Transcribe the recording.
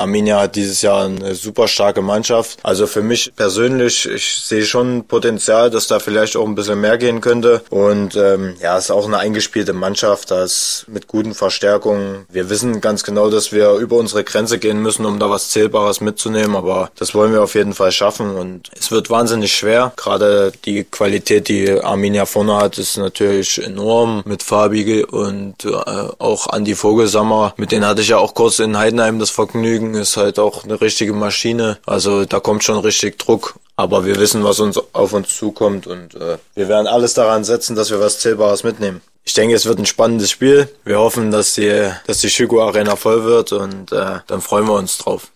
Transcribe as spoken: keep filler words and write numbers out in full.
Arminia hat dieses Jahr eine super starke Mannschaft. Also für mich persönlich, ich sehe schon Potenzial, dass da vielleicht auch ein bisschen mehr gehen könnte. Und ähm, ja, es ist auch eine eingespielte Mannschaft, das mit guten Verstärkungen. Wir wissen ganz genau, dass wir über unsere Grenze gehen müssen, um da was Zählbares mitzunehmen. Aber das wollen wir auf jeden Fall schaffen. Und es wird wahnsinnig schwer. Gerade die Qualität, die Arminia vorne hat, ist natürlich enorm mit Fabi und äh, auch Andi Vogelsammer. Mit denen hatte ich ja auch kurz in Heidenheim das Vergnügen. Ist halt auch eine richtige Maschine. Also da kommt schon richtig Druck. Aber wir wissen, was uns auf uns zukommt und äh, wir werden alles daran setzen, dass wir was Zählbares mitnehmen. Ich denke, es wird ein spannendes Spiel. Wir hoffen, dass die, dass die Schüko Arena voll wird und äh, dann freuen wir uns drauf.